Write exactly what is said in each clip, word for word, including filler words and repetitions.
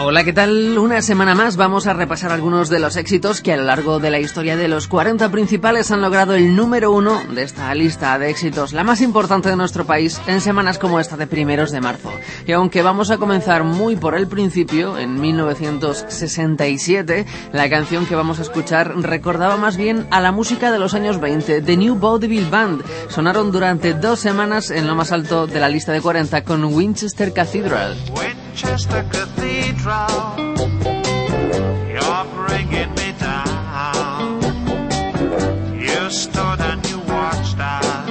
Hola, ¿qué tal? Una semana más vamos a repasar algunos de los éxitos que a lo largo de la historia de los cuarenta principales han logrado el número uno de esta lista de éxitos, la más importante de nuestro país en semanas como esta de primeros de marzo. Y aunque vamos a comenzar muy por el principio, en mil novecientos sesenta y siete, la canción que vamos a escuchar recordaba más bien a la música de los años veinte, The New Vaudeville Band. Sonaron durante dos semanas en lo más alto de la lista de cuarenta con Winchester Cathedral. Winchester Cathedral, you're bringing me down. You stood and you watched as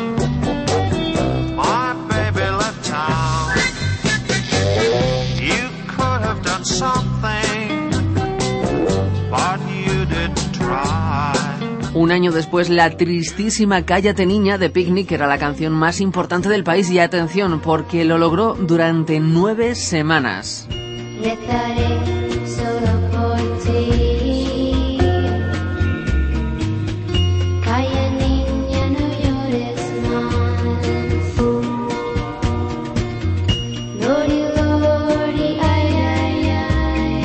my baby left town. You could have done something, but you didn't try. Un año después, la tristísima Cállate Niña de Picnic era la canción más importante del país. Y atención, porque lo logró durante nueve semanas. Rezaré solo por ti. Calla niña, no llores más. Lori, lori, ay, ay, ay.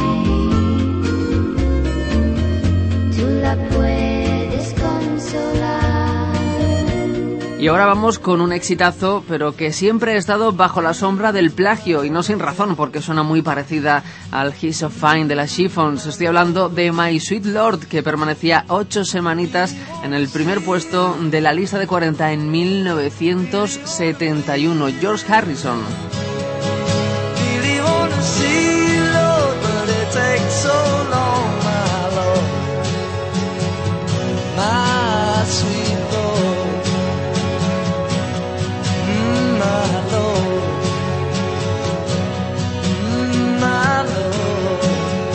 Tú la puedes consolar. Y ahora vamos con un exitazo, pero que siempre ha estado bajo la sombra del plagio, y no sin razón, porque suena muy parecida al He's So Fine de las Chiffons. Estoy hablando de My Sweet Lord, que permanecía ocho semanitas en el primer puesto de la lista de cuarenta en mil novecientos setenta y uno. George Harrison. Really wanna see you, Lord, but it takes so long, my Lord. My sweet Lord. Mm, my Lord. Mm, my Lord.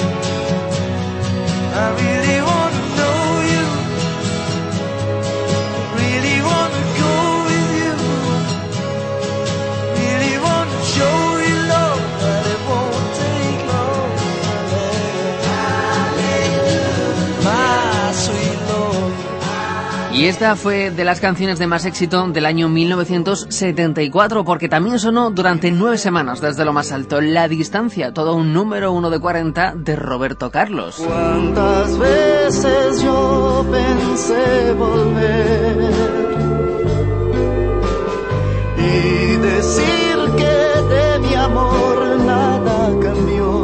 I really wanna know you. Really wanna go with you. Really wanna show you love, but it won't take long. Hallelujah. My sweet Lord. Y esta fue de las canciones de más éxito del año mil novecientos setenta y cuatro, porque también sonó durante nueve semanas desde lo más alto. La Distancia, todo un número uno de cuarenta de Roberto Carlos. Cuántas veces yo pensé volver y decir que de mi amor nada cambió,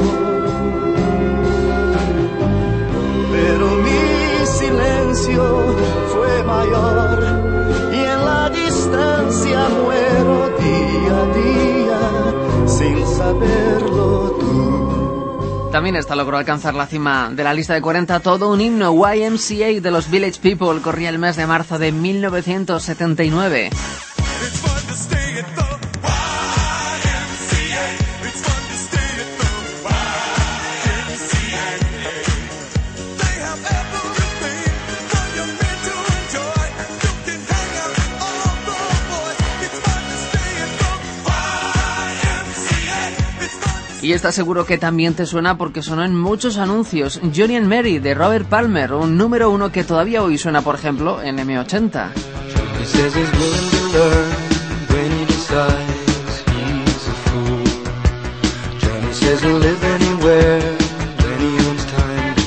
pero mi silencio fue mayor y en la distancia muero día a día sin saberlo tú. También esta logró alcanzar la cima de la lista de cuarenta, todo un himno. Y M C A de los Village People corría el mes de marzo de mil novecientos setenta y nueve. It's fun to stay at the Y M C A. It's fun to stay at the Y M C A. They have everything for your men to enjoy. You can hang out with all the boys. It's fun to stay at the Y M C A. It's fun to Y esta seguro que también te suena porque sonó en muchos anuncios. Johnny and Mary de Robert Palmer, un número uno que todavía hoy suena, por ejemplo, en M ochenta. He says he's willing to learn when he decides he's a fool. Johnny says he'll live anywhere when he owns time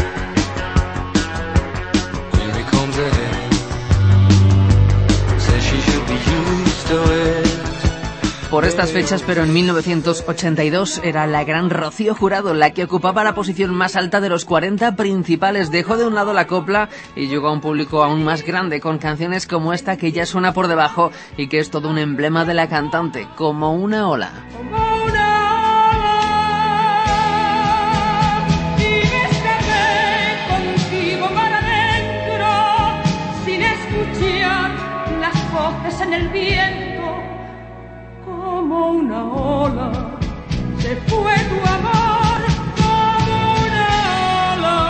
to. Here he comes ahead. Says she should be used to it. Por estas fechas, pero en mil novecientos ochenta y dos, era la gran Rocío Jurado la que ocupaba la posición más alta de los cuarenta principales. Dejó de un lado la copla y llegó a un público aún más grande, con canciones como esta que ya suena por debajo y que es todo un emblema de la cantante, Como una ola. Y me cerré contigo mar adentro, sin escuchar las voces en el viento. Como una ola se fue tu amor, como una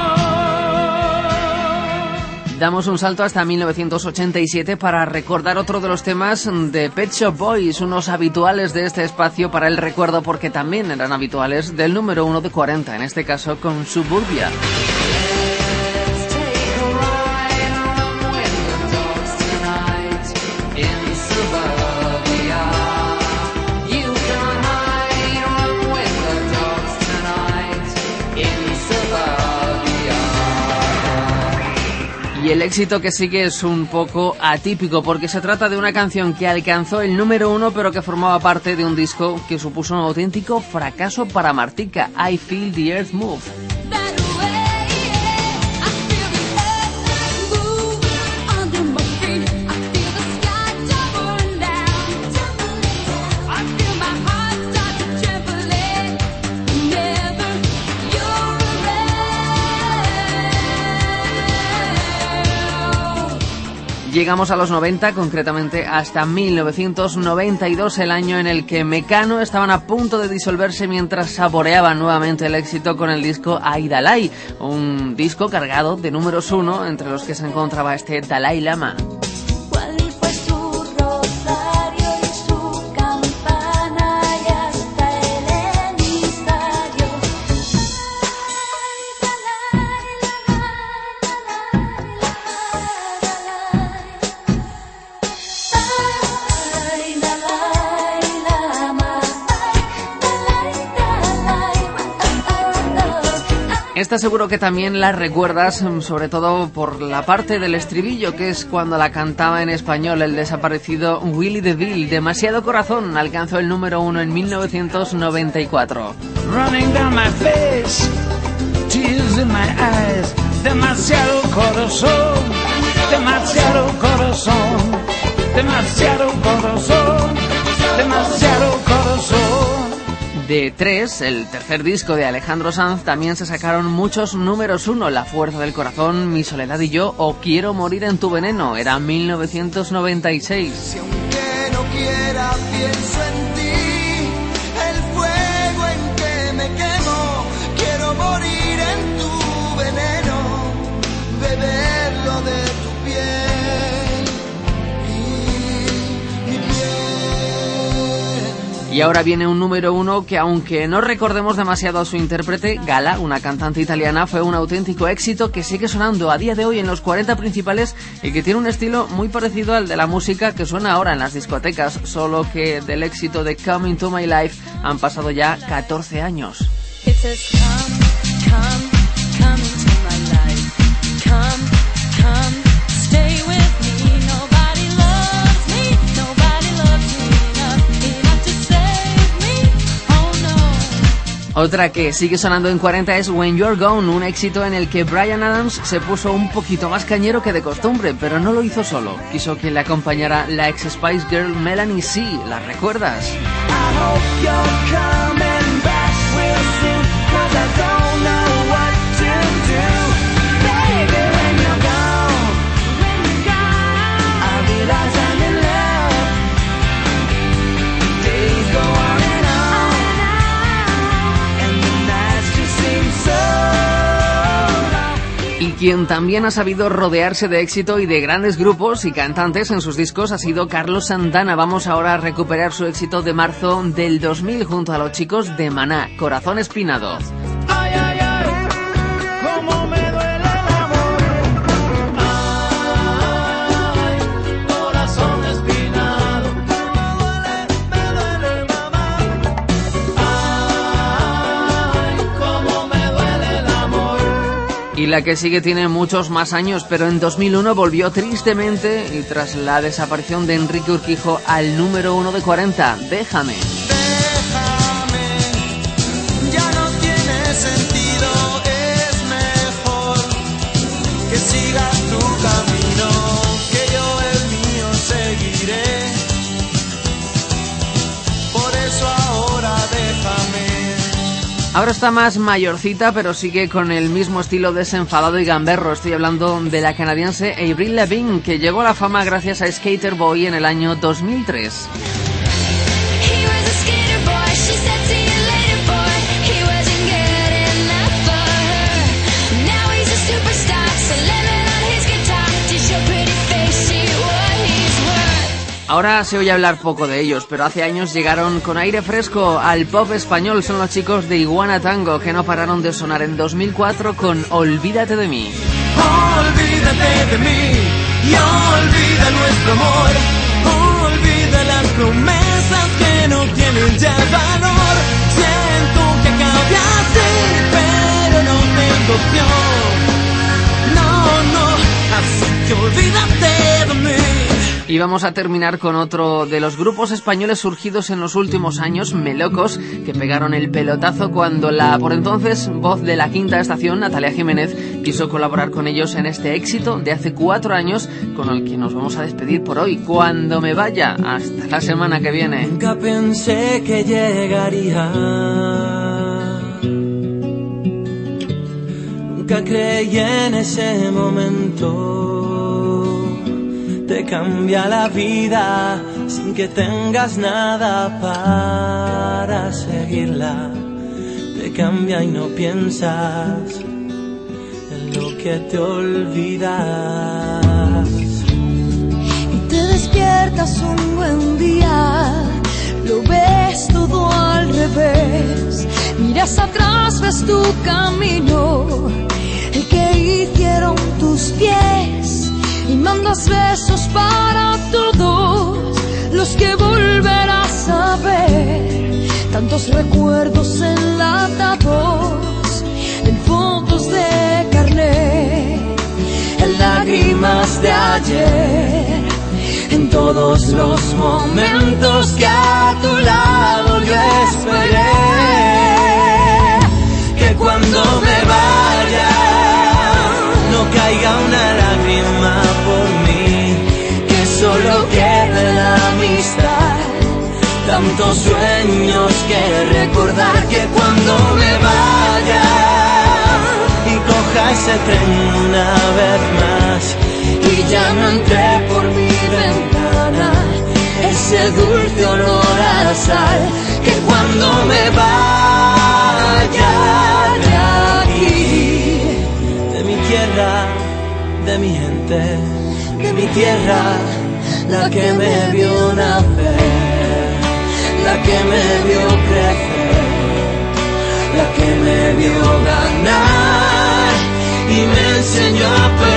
ola. Damos un salto hasta mil novecientos ochenta y siete para recordar otro de los temas de Pet Shop Boys, unos habituales de este espacio para el recuerdo, porque también eran habituales del número uno de cuarenta, en este caso con Suburbia. éxito que sigue es un poco atípico porque se trata de una canción que alcanzó el número uno pero que formaba parte de un disco que supuso un auténtico fracaso para Martika, I Feel the Earth Move. Llegamos a los noventa, concretamente hasta mil novecientos noventa y dos, el año en el que Mecano estaban a punto de disolverse mientras saboreaban nuevamente el éxito con el disco Ay Dalai, un disco cargado de números uno, entre los que se encontraba este Dalai Lama. Esta seguro que también la recuerdas, sobre todo por la parte del estribillo, que es cuando la cantaba en español el desaparecido Willie DeVille. Demasiado Corazón alcanzó el número uno en mil novecientos noventa y cuatro. Running down my face, tears in my eyes, demasiado corazón, demasiado corazón, demasiado corazón, demasiado corazón. De tres, el tercer disco de Alejandro Sanz, también se sacaron muchos números uno: La Fuerza del Corazón, Mi Soledad y Yo o Quiero Morir en tu Veneno. Era mil novecientos noventa y seis. Si aunque no quiera pienso en ti, el fuego en que me quemo, quiero morir en tu veneno, beberlo de tu piel y mi piel. Y ahora viene un número uno que, aunque no recordemos demasiado a su intérprete, Gala, una cantante italiana, fue un auténtico éxito que sigue sonando a día de hoy en los cuarenta principales y que tiene un estilo muy parecido al de la música que suena ahora en las discotecas, solo que del éxito de Coming to My Life han pasado ya catorce años. It says come, come, come into my life. Come, come, stay with me. Nobody loves me, nobody loves me enough, enough to save me. Oh no. Otra que sigue sonando en cuarenta es When You're Gone, un éxito en el que Bryan Adams se puso un poquito más cañero que de costumbre, pero no lo hizo solo. Quiso que le acompañara la ex Spice Girl Melanie C. ¿La recuerdas? I hope you're coming back real soon, 'cause I don't know what to do. Baby, when you're gone, when you're gone, I realize I'm in love. Days go on and on, and the nights just seem so long. Y quien también ha sabido rodearse de éxito y de grandes grupos y cantantes en sus discos ha sido Carlos Santana. Vamos ahora a recuperar su éxito de marzo del dos mil junto a los chicos de Maná, Corazón Espinado. Ay, ay, ay, cómo me duele el amor. Ay, corazón espinado. Me duele, mamá. Ay, cómo me duele el amor. Y la que sigue tiene muchos más años, pero en dos mil uno volvió tristemente y tras la desaparición de Enrique Urquijo al número uno de cuarenta, Déjame. Déjame, ya no tiene sentido, es mejor que sigas tu camino, que yo el mío seguiré. Por eso ahora déjame. Ahora está más mayorcita, pero sigue con el mismo estilo desenfadado y gamberro. Estoy hablando de la canadiense Avril Lavigne, que llegó a la fama gracias a Skater Boy en el año dos mil tres. He was a skater boy, she said see you later boy. He wasn't good enough for her. Now he's a superstar, so lemon on his guitar. Does your pretty face see what he's worth? Ahora se oye hablar poco de ellos, pero hace años llegaron con aire fresco al pop español. Son los chicos de Iguana Tango, que no pararon de sonar en dos mil cuatro con Olvídate de mí. Olvídate de mí y olvida nuestro amor. Olvida las promesas que no tienen ya valor. Siento que acabe así, pero no tengo opción. No, no, así olvídate de mí. Y vamos a terminar con otro de los grupos españoles surgidos en los últimos años, Melocos, que pegaron el pelotazo cuando la por entonces voz de la Quinta Estación, Natalia Jiménez, quiso colaborar con ellos en este éxito de hace cuatro años con el que nos vamos a despedir por hoy. Cuando me vaya, hasta la semana que viene. Nunca pensé que llegaría. Nunca creí en ese momento. Te cambia la vida sin que tengas nada para seguirla. Te cambia y no piensas en lo que te olvidas. Y te despiertas un buen día, lo ves todo al revés. Miras atrás, ves tu camino, el que hicieron tus pies. Y mandas besos para todos los que volverás a ver. Tantos recuerdos enlatados en fotos de carnet, en lágrimas de ayer, en todos los momentos que a tu lado yo esperé. Que cuando me vaya no caiga una lágrima por mí, que solo quede la amistad, tantos sueños que recordar. Que cuando me vaya y coja ese tren una vez más y ya no entré por mi ventana ese dulce olor a sal. Que cuando me vaya de aquí, de mi tierra, de mi gente, de mi tierra, la que me vio nacer, la que me vio crecer, la que me vio ganar y me enseñó a perder.